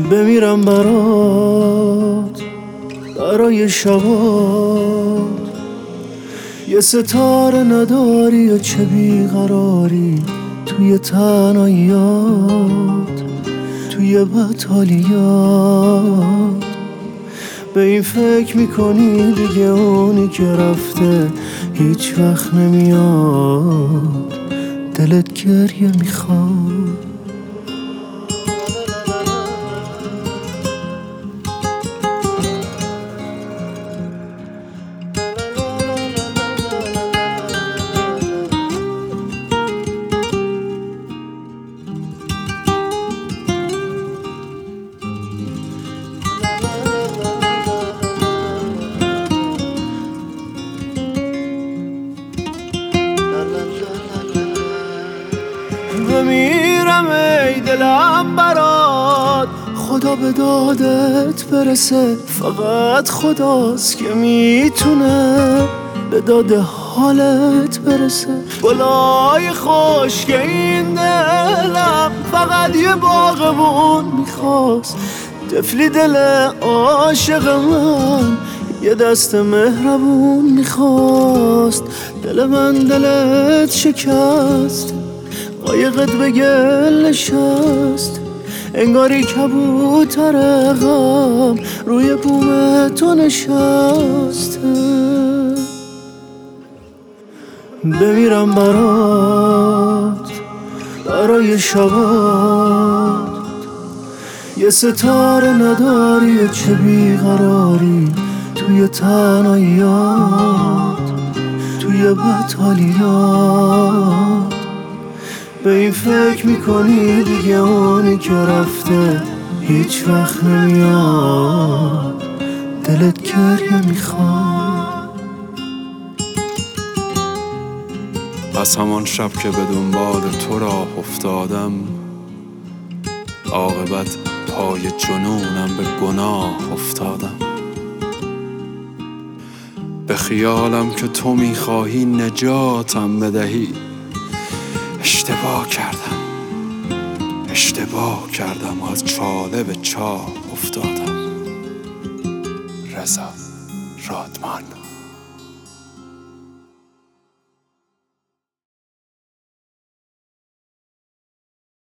بمیرم برات، برای شبات. یه ستاره نداری و چه بیقراری توی تنهاییات، توی بطالیات. به این فکر میکنی دیگه اونی که رفته هیچ وقت نمیاد، دلت گریه میخواد. بمیرم ای دلم برات، خدا به دادت برسه. فقط خداست که میتونه به داد حالت برسه. گلای خشک این دلم فقط یه باغبون میخواست. طفلی دل عاشق من یه دست مهربون میخواست. دل من دلت شکست، قایقت به گل نشست. انگاری کبوتر غم روی بوم تو نشسته. بمیرم برات، برای شبات. یه ستاره نداری و چه بیقراری توی تنهاییات، توی بطالیات. به این فکر میکنی دیگه اونی که رفته هیچ وقت نمیاد، دلت گریه میخواد. از همان شب که به دنبال تو راه افتادم، عاقبت پای جنونم به گناه افتادم. به خیالم که تو میخواهی نجاتم بدهی، اشتباه کردم از چاله به چاه افتادم. رضا رادمان.